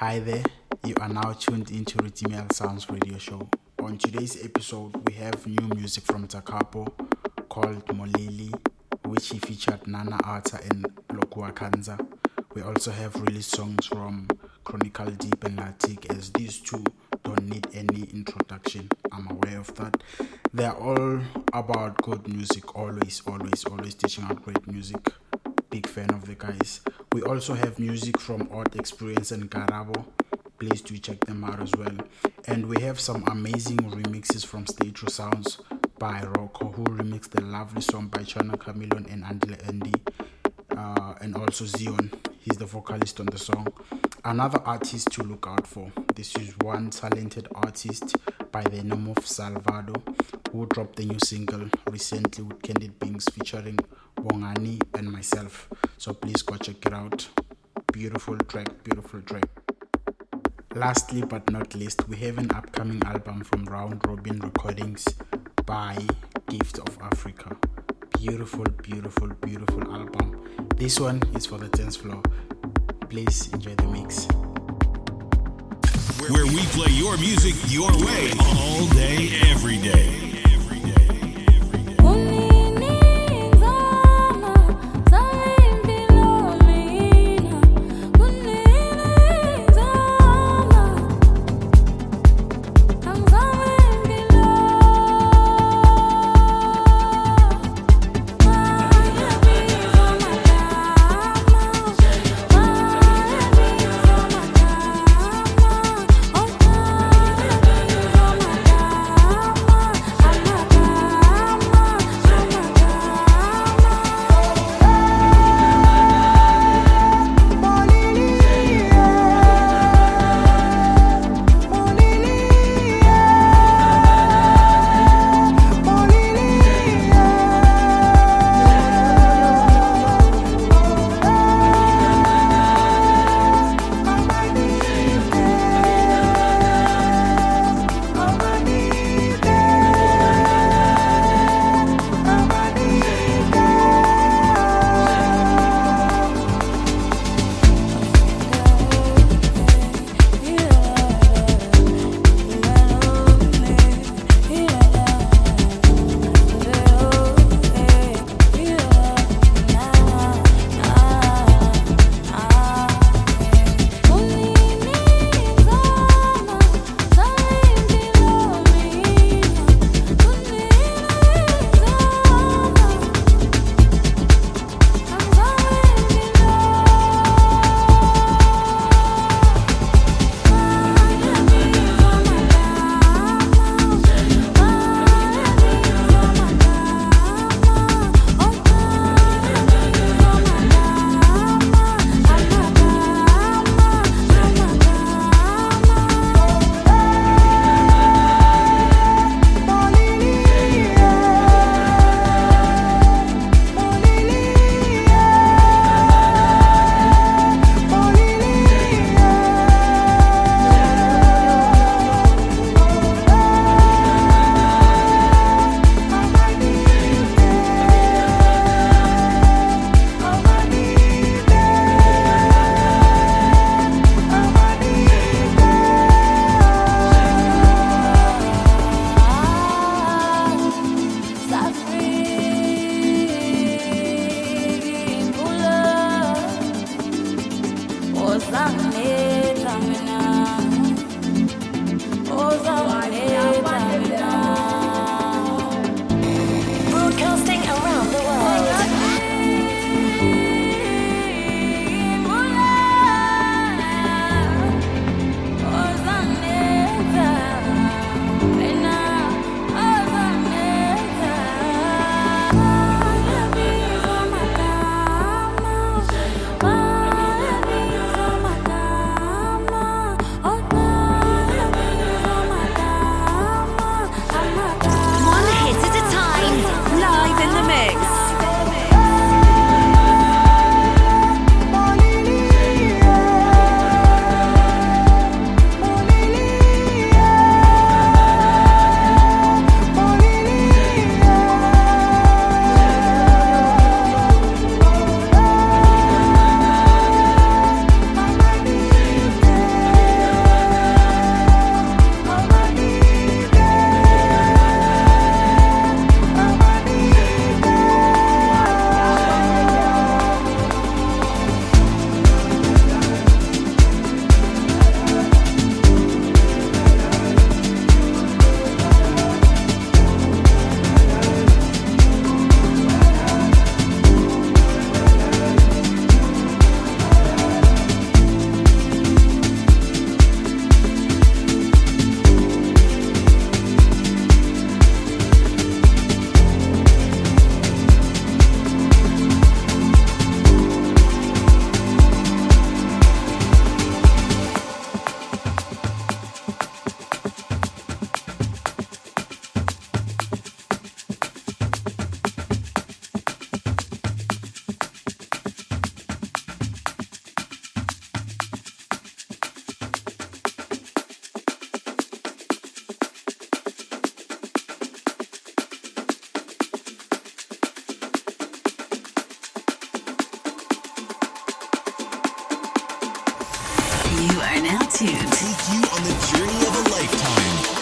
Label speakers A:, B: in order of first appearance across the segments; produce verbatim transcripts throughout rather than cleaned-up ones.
A: Hi there, you are now tuned into Rhythmical Sounds radio show. On today's episode, we have new music from Takapo called Moleli, which he featured Nana Arta and Lokua Kanza. We also have released songs from Chronicle Deep and Latik, as these two don't need any introduction. I'm aware of that. They're all about good music, always, always, always teaching out great music. Big fan of the guys. We also have music from Odd Experience and Garabo. Please do check them out as well. And we have some amazing remixes from Stay True Sounds by Rocco, who remixed the lovely song by Chana Chameleon and Andile Andy. Uh, and also Zion, he's the vocalist on the song. Another artist to look out for. This is one talented artist by the name of Salvado, who dropped the new single recently with Candid Bings featuring Bongani and myself. So please go check it out. Beautiful track, beautiful track. Lastly but not least, we have an upcoming album from Round Robin Recordings by Gift of Africa. Beautiful, beautiful, beautiful album. This one is for the dance floor. Please enjoy the mix.
B: Where we play your music your way all day, every day.
C: You are now tuned.
B: Take you on the journey of a lifetime.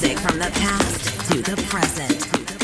C: music from the past to the present.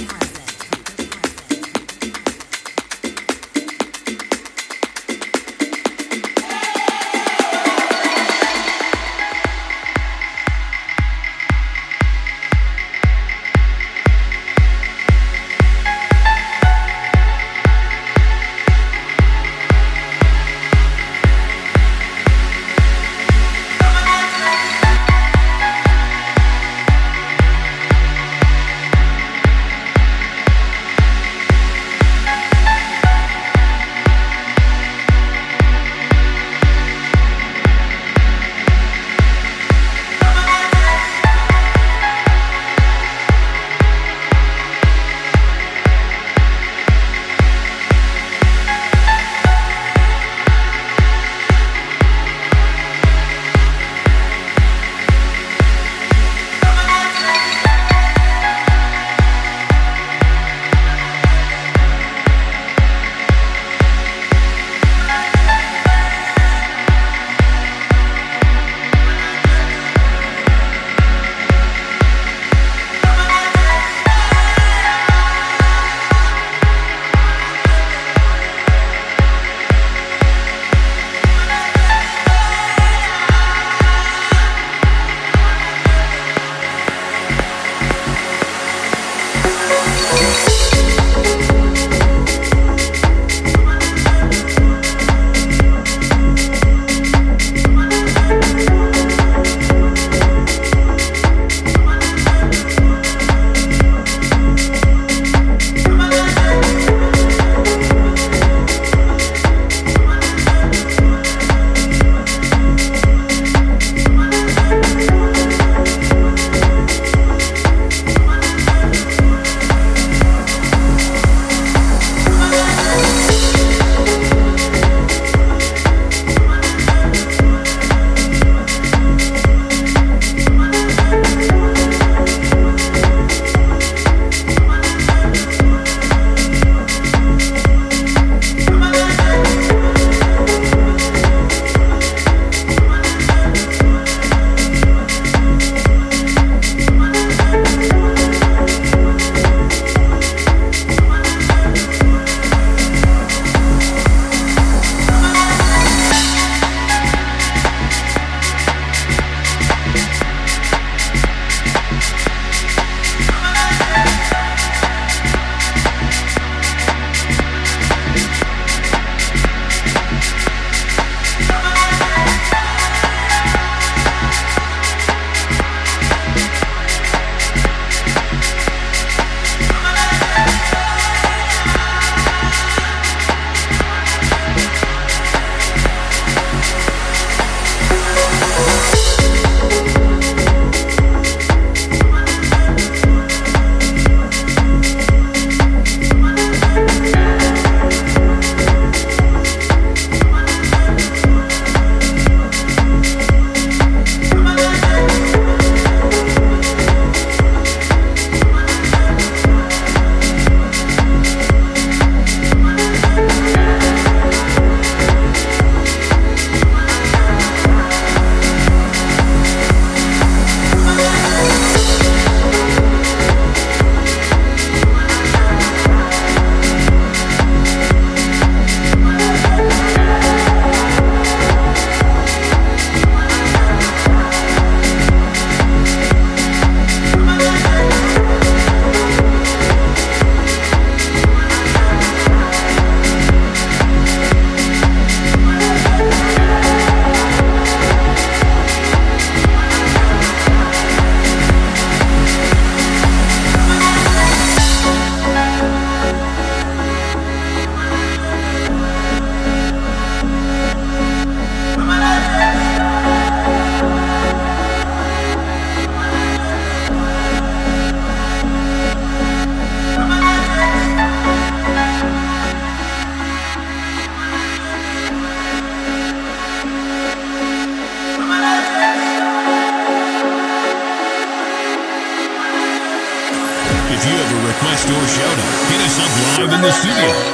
B: request or shout out, hit us up live in the studio.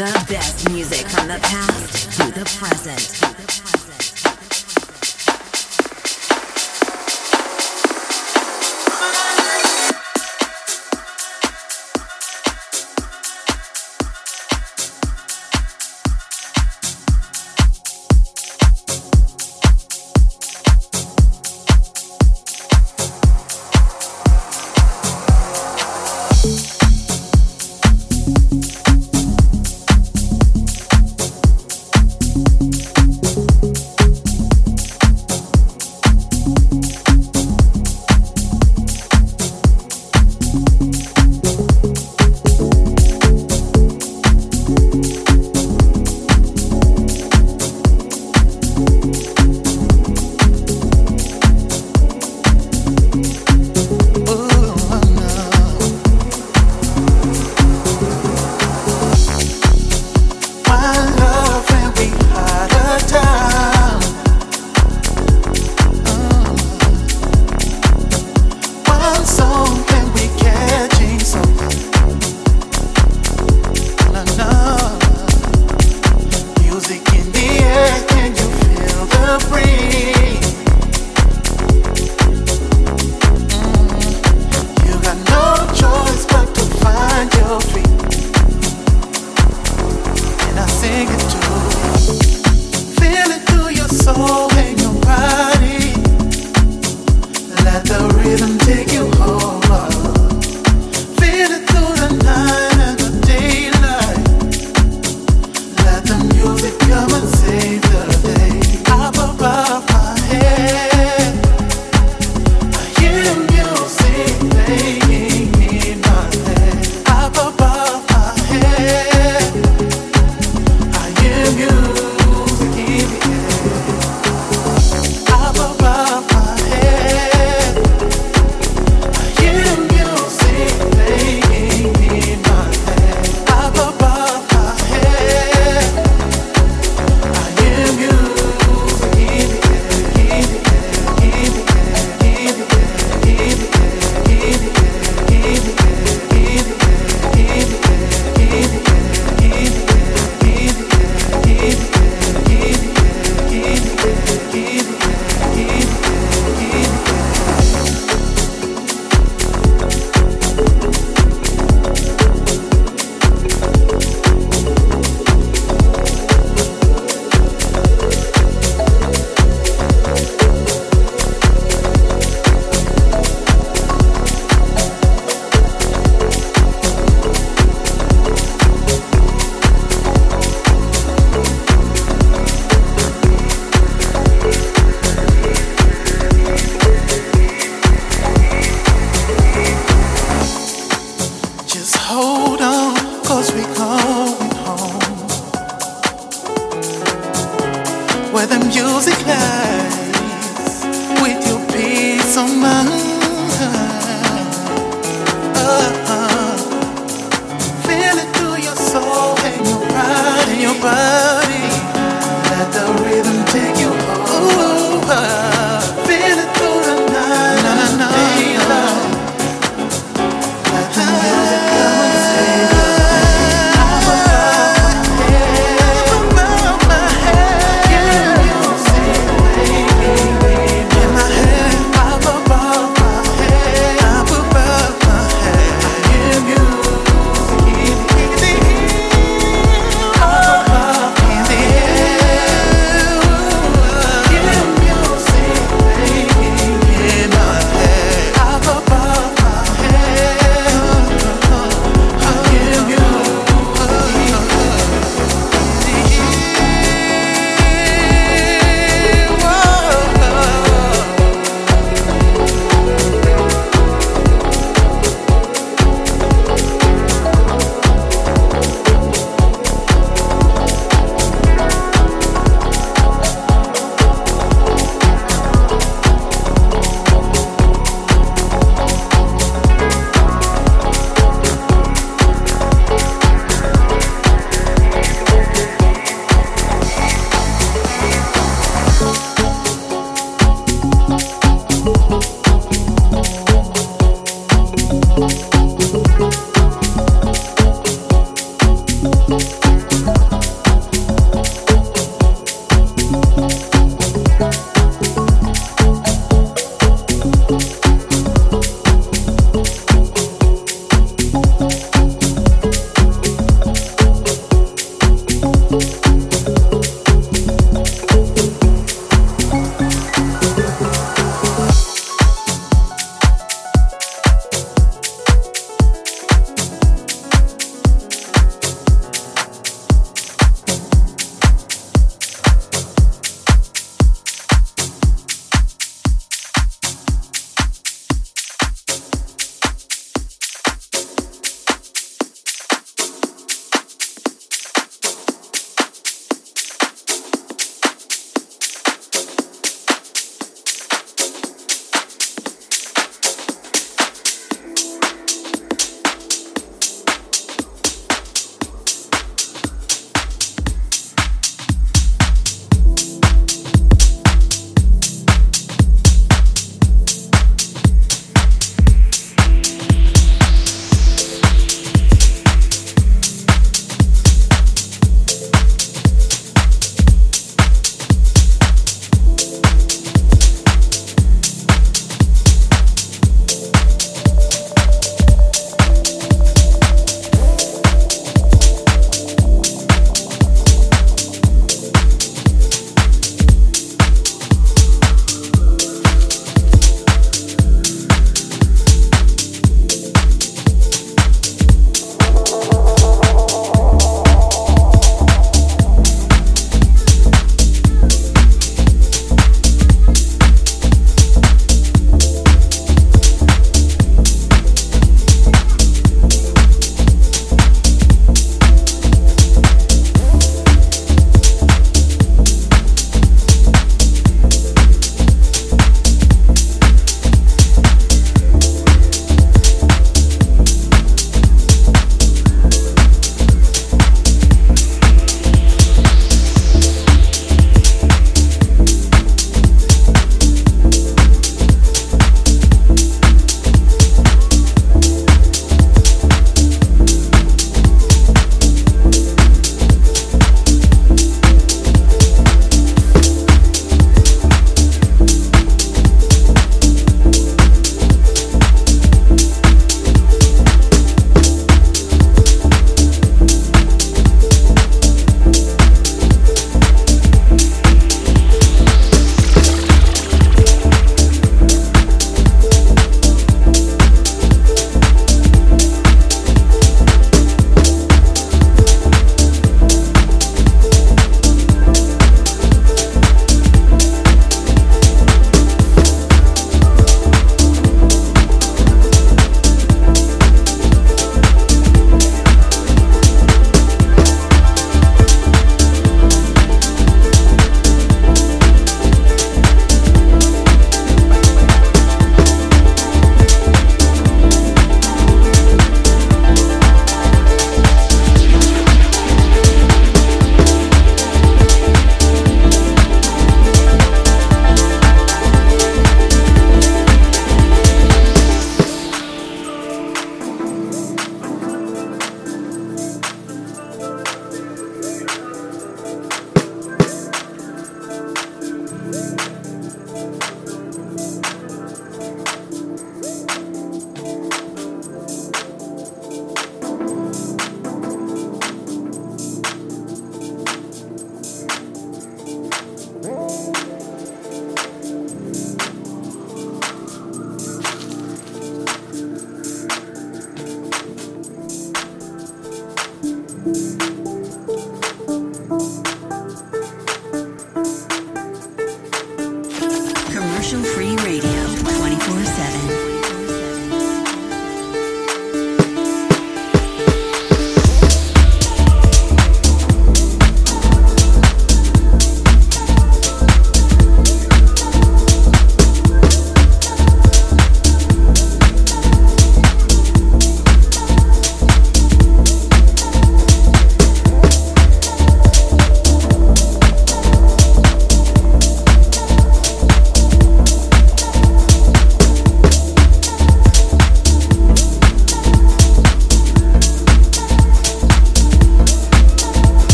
C: The best music from the past to the present.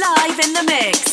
C: live in the mix.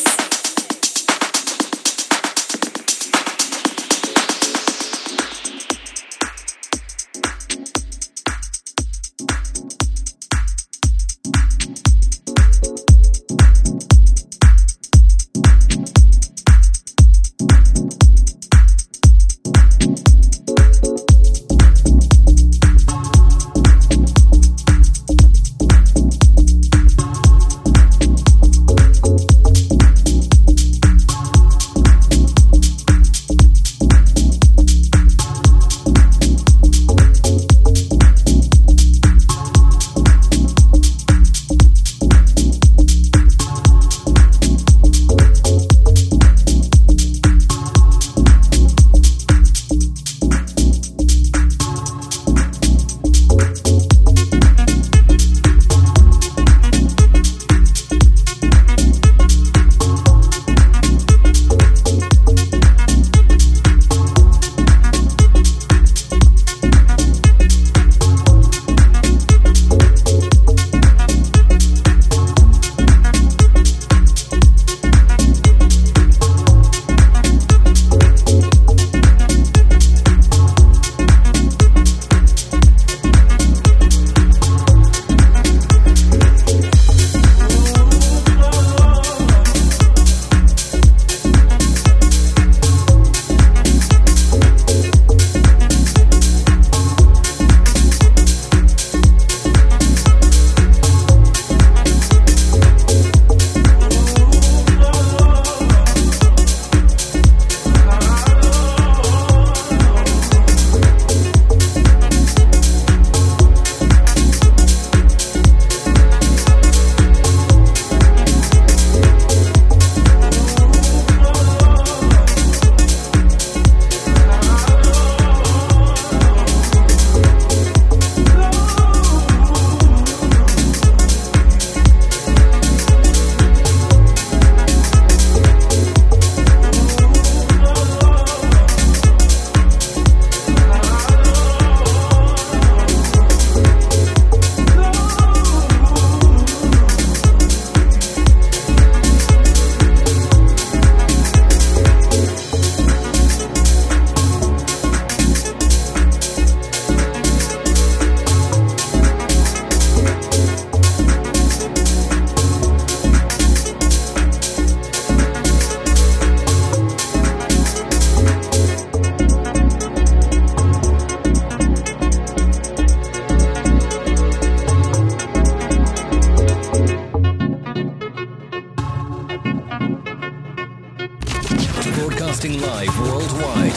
D: Broadcasting live worldwide.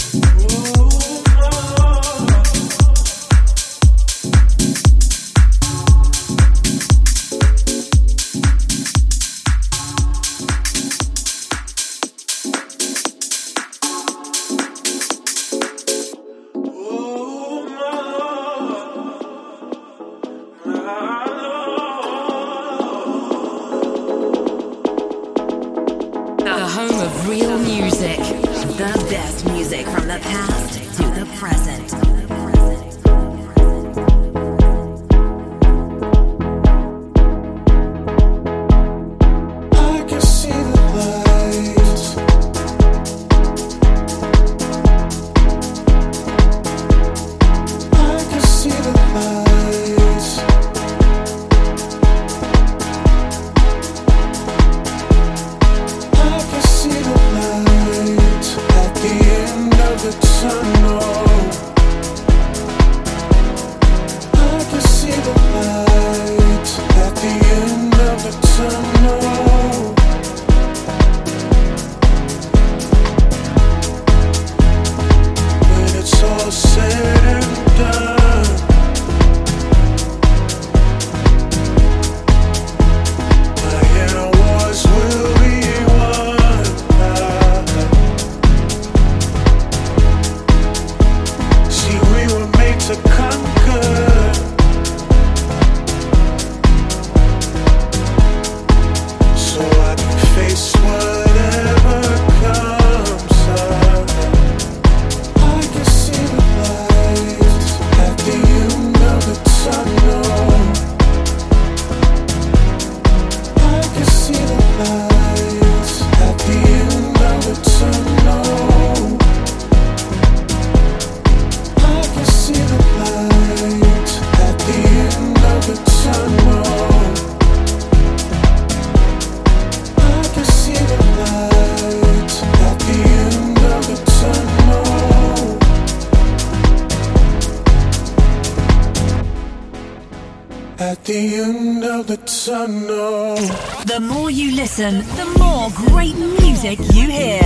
C: The more you listen, the more great music you hear.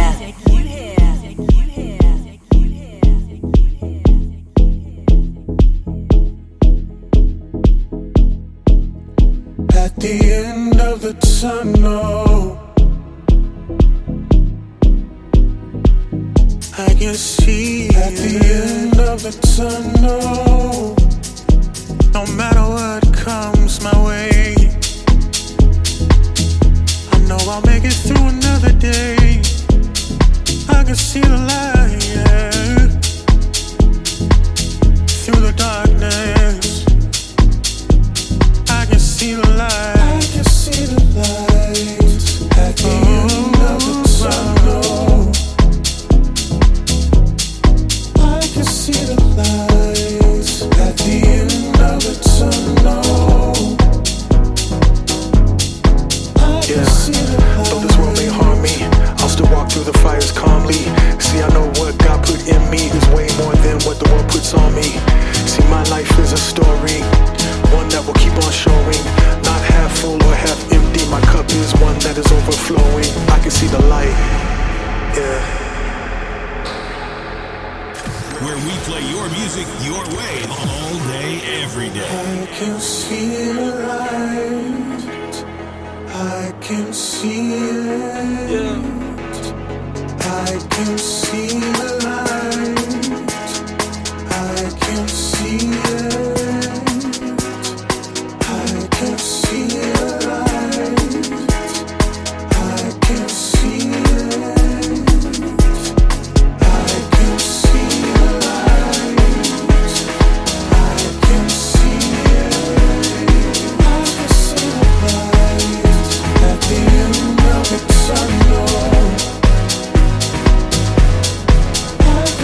E: At the end of the tunnel, I can see at the end of the tunnel. No matter what comes my way, I know I'll make it through another day. I can see the light, yeah. Through the darkness, I can see the light. I can see the light at the oh, end of the tunnel. I can see the light at the end of the tunnel. I can see the light. Though this world may harm me, I'll still walk through the fires calmly. See, I know what God put in me is way more than what the world puts on me. See, my life is a story, one that will keep on showing. Not half full or half empty, my cup is one that is overflowing. I can see the light, yeah.
B: Where we play your music your way, all day, every day.
E: I can see the light, I can see it, yeah. I can see the light, I can see it, I can see the light, I can see it, I can see the light, I can see it, I can see the light at the end of the tunnel. I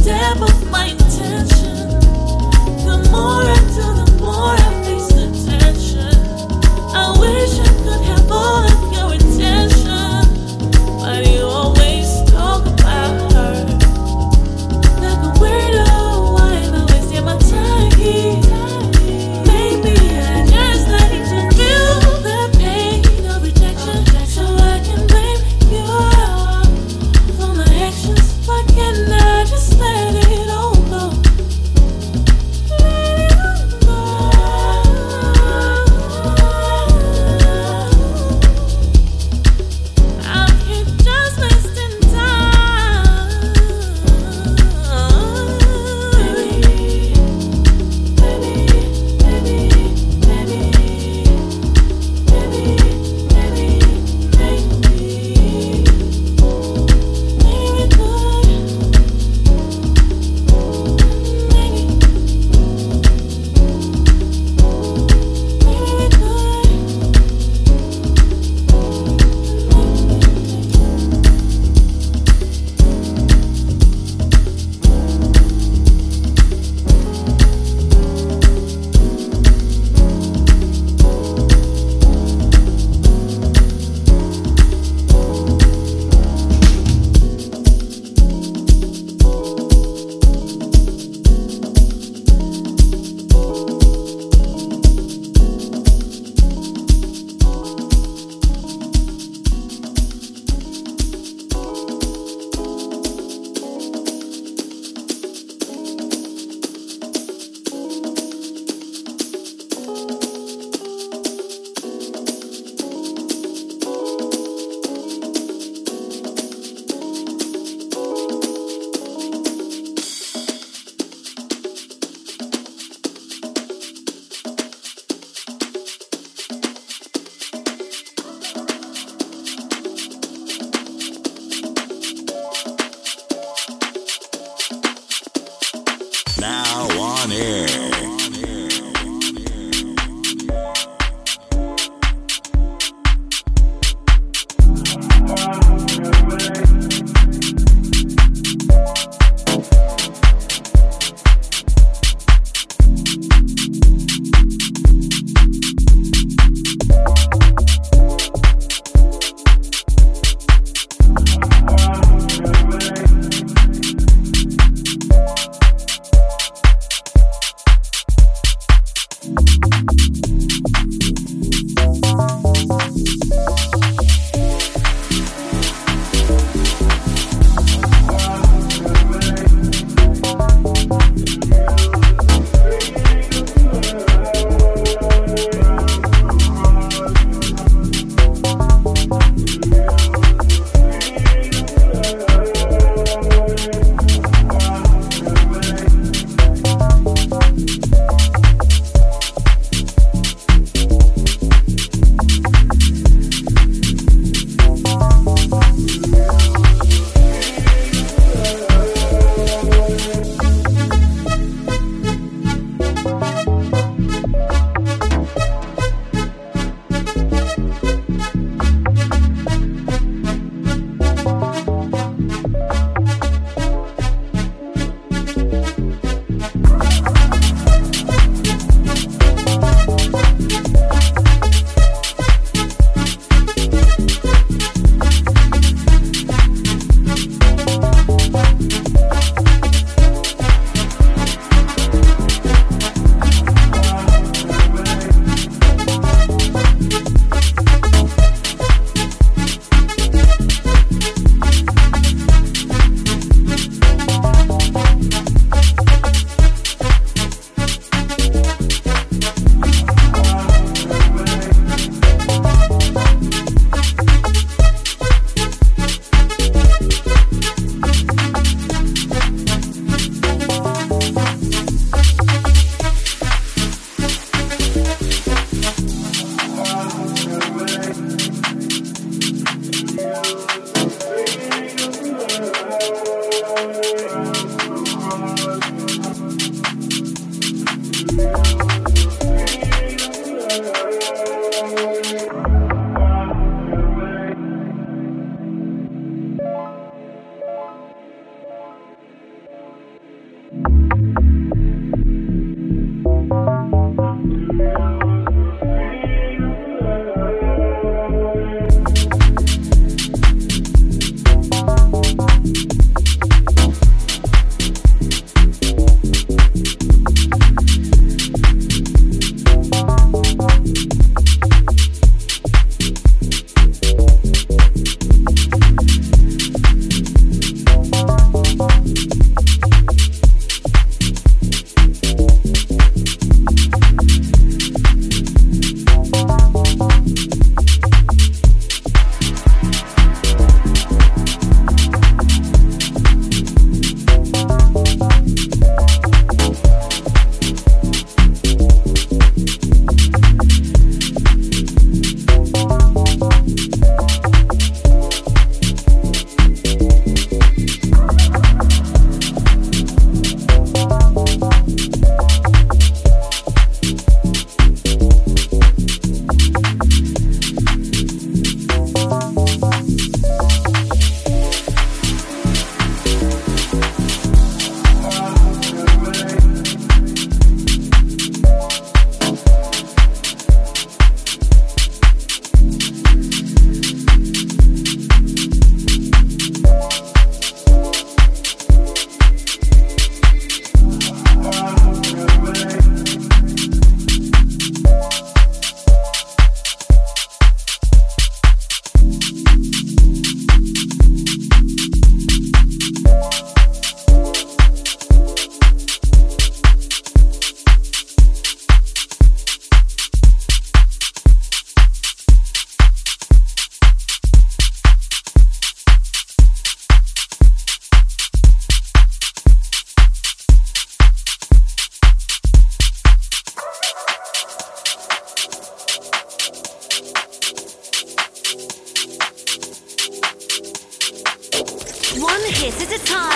F: step of my intention. The more I do, the more I face the tension. I wish I could have all of your attention, but you always talk about her. Like a weirdo, why am I wasting my time here? Maybe I just like to feel the pain of rejection, so I can blame you for my actions. Why can't I just let it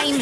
C: time.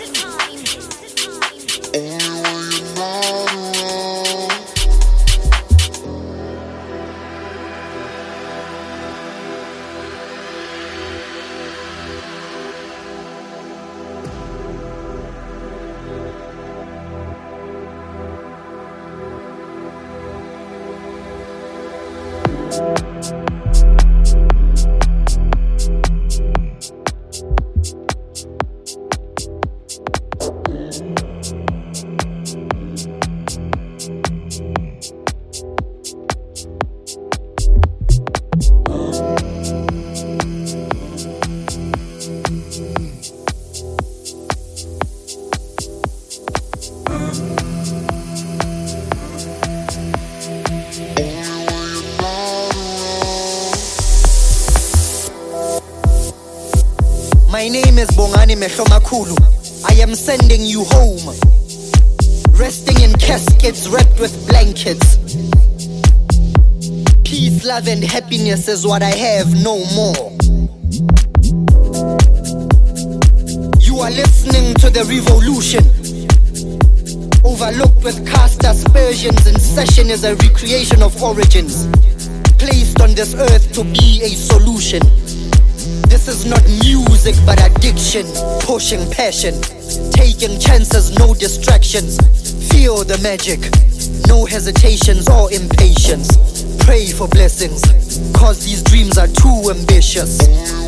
G: My name is Bongani Mehlomakulu. I am sending you home, resting in caskets wrapped with blankets. Peace, love and happiness is what I have, no more. You are listening to the revolution, overlooked with caste aspersions. In session is a recreation of origins, placed on this earth to be a solution. This is not music but addiction, pushing passion, taking chances, no distractions. Feel the magic, no hesitations or impatience. Pray for blessings, cause these dreams are too ambitious.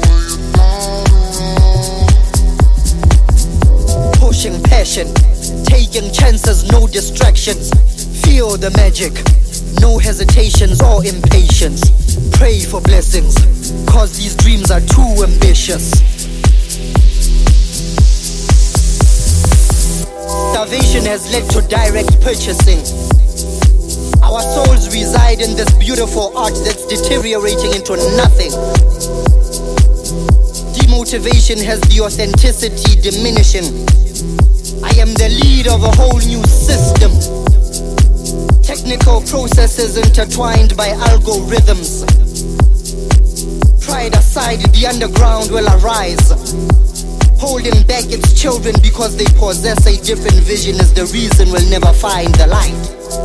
G: Pushing passion, taking chances, no distractions. Feel the magic, no hesitations or impatience. Pray for blessings, cause these dreams are too ambitious. Starvation has led to direct purchasing. Our souls reside in this beautiful art that's deteriorating into nothing. Demotivation has the authenticity diminishing. I am the lead of a whole new system. Technical processes intertwined by algorithms. Pride aside, the underground will arise, holding back its children because they possess a different vision is the reason we'll never find the light.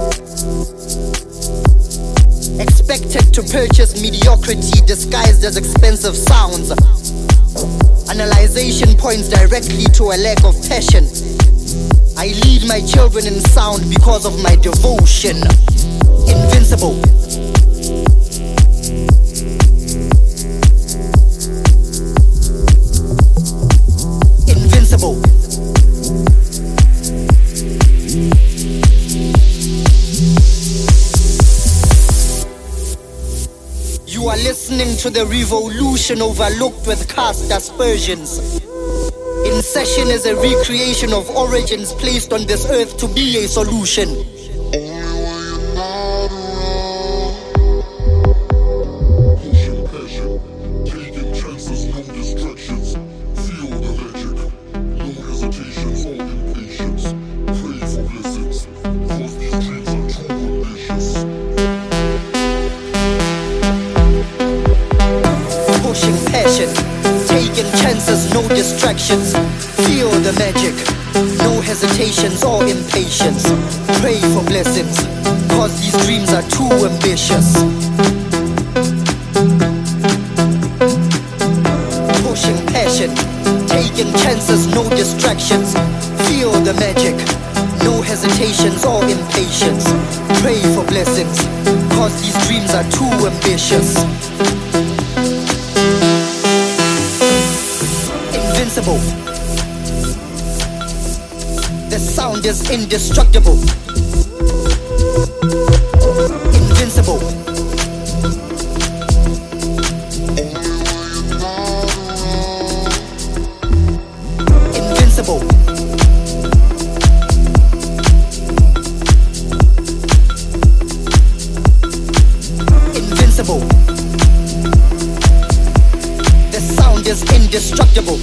G: Expected to purchase mediocrity disguised as expensive sounds. Analyzation points directly to a lack of passion. I lead my children in sound because of my devotion. Invincible. Invincible. You are listening to the revolution overlooked with caste aspersions. In session is a recreation of origins placed on this earth to be a solution.
H: Pushing passion, taking chances, no distractions. Feel the magic, no hesitations or impatience. Pray for blessings, cause these dreams are too ambitious.
G: Pushing passion, taking chances, no distractions. Feel the magic, no hesitations or impatience. Pray for blessings, cause these dreams are too ambitious. Pushing passion, taking chances, no distractions. Feel the magic, no hesitations or impatience. Pray for blessings, cause these dreams are too ambitious. Invincible. The sound is indestructible. Invincible. Invincible. Invincible. The sound is indestructible.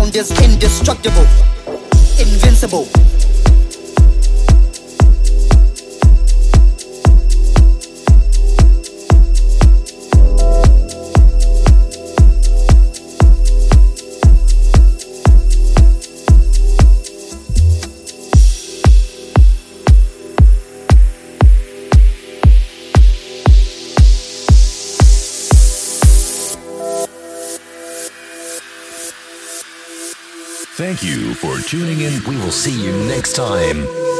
G: sound is indestructible, invincible.
D: Thank you for tuning in. We will see you next time.